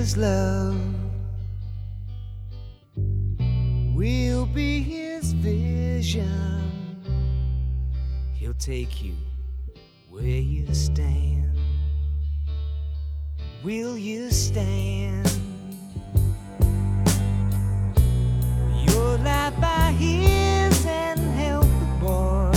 his love. We'll be his vision. He'll take you where you stand. Will you stand? You'll lie by his and help the boy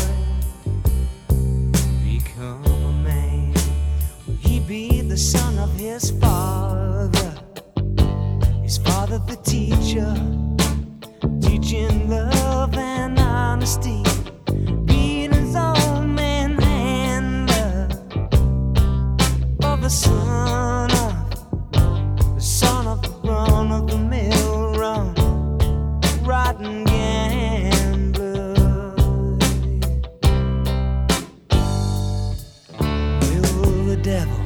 become a man. Will he be the son of his father? His father the teacher, teaching love and honesty, being his own man handler of the son of the run of the mill run, rotten gambler. Will the devil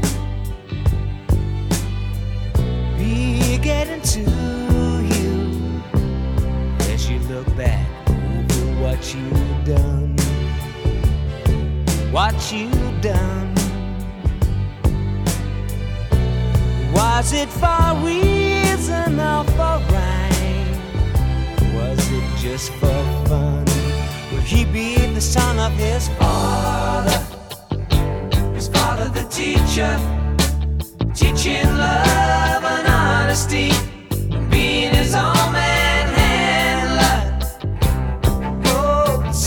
be getting to you as you look back over what you've done? What you've done. Was it for reason or for right? Was it just for fun? Will he be the son of his father? His father the teacher, teaching love and honesty, and being his own man handler. Oh, the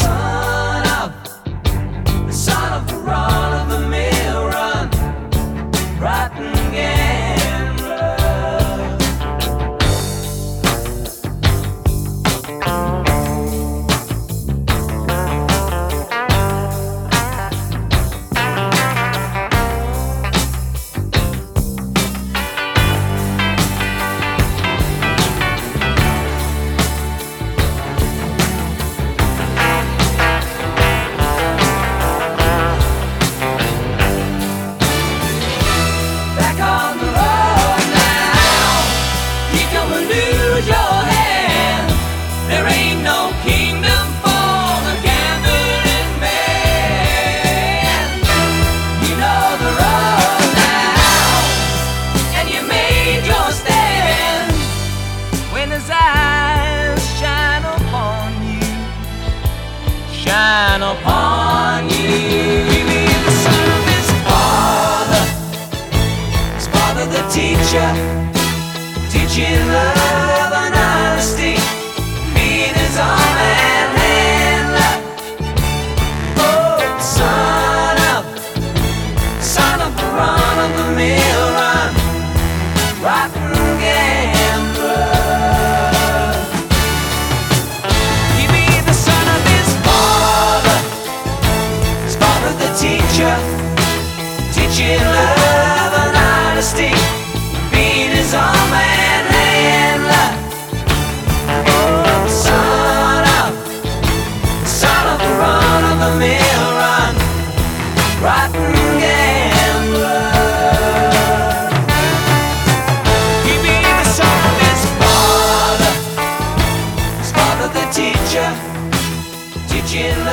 son of the run of the mill run, rotten gambler. Back on the road now, you gonna lose your hand. There ain't no kingdom for the gambling man. You know the road now, and you made your stand. When his eyes shine upon you, shine upon you. He be the son of his father, his father the teacher, teaching love and honesty, being his own man handler. Oh, son of the run of the mill run, rotten gambler. He be the son of his father the teacher, teaching love and honesty, being his own man handler. Oh, son of the run of the mill run, rotten gambler. He be the son of his father the teacher, teaching